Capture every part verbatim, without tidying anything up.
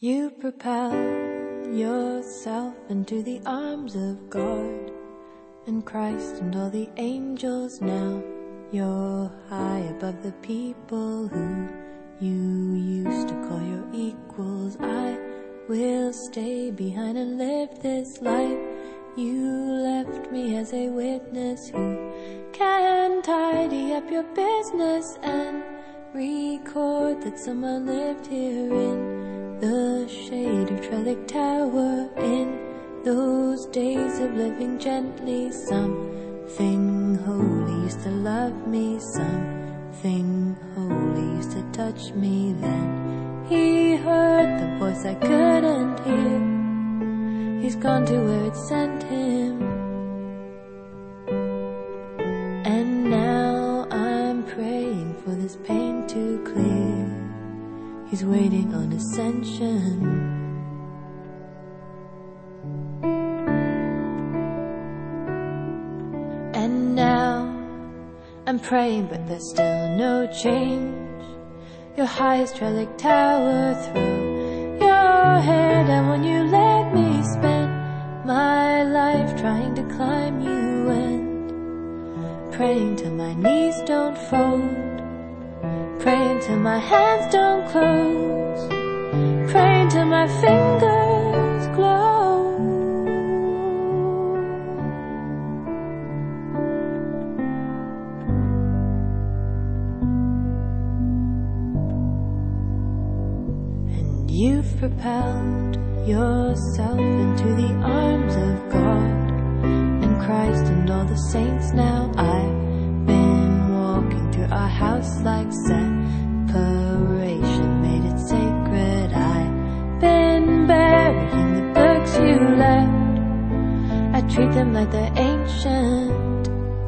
You propel yourself into the arms of God and Christ and all the angels now. You're high above the people who you used to call your equals. I will stay behind and live this life. You left me as a witness who can tidy up your business and record that someone lived here in the shade of Trellick Tower. In those days of living gently, something holy used to love me, something holy used to touch me. Then he heard the voice I couldn't hear. He's gone to where it sent him, and now I'm praying for this pain to clear. He's waiting on ascension. And now I'm praying, but there's still no change. Your highest Trellick Tower, throw your head down when you let me spend my life trying to climb you, and praying till my knees don't fold, praying till my hands don't close, praying till my fingers glow. And you've propelled yourself into the arms of God and Christ and all the saints now. I've been walking through our house like separation made it sacred. I've been burying the books you left. I treat them like they're ancient,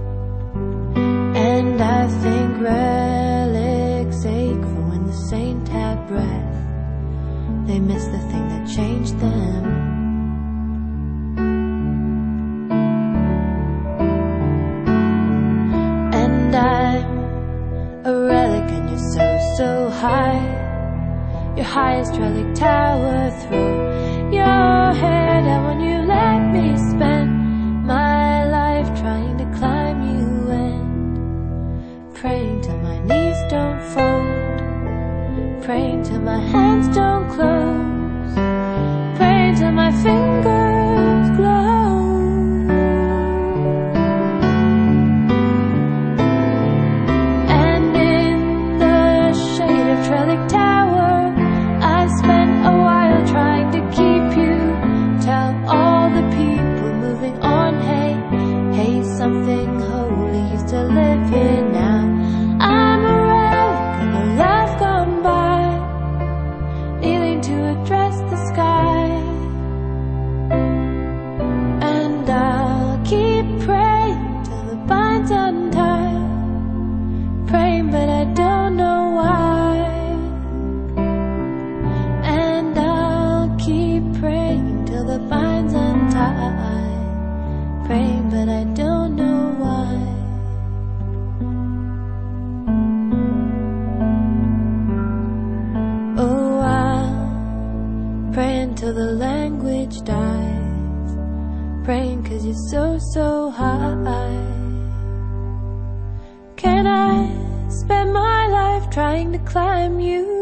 and I think relics ache for when the saint had breath. They miss the thing that changed them. And I'm a relic and you're so, so high. Your highest Trellick Tower, throw your head down when you let me spend my life trying to climb you, and praying till my knees don't fold, praying till my hands don't close, praying till my fingers glow. And in the shade of Trellick Tower, I spent a while trying to keep you. Tell all the people moving on, hey, hey, something holy used to live here now. I'm a relic of a life gone by, kneeling to address the sky. And I'll keep praying till the binds untie, praying but I don't know why. And I'll keep praying till the binds untie, praying but I don't know why. Oh, I'll pray until the language dies, praying cause you're so, so high. Can I spend my life trying to climb you?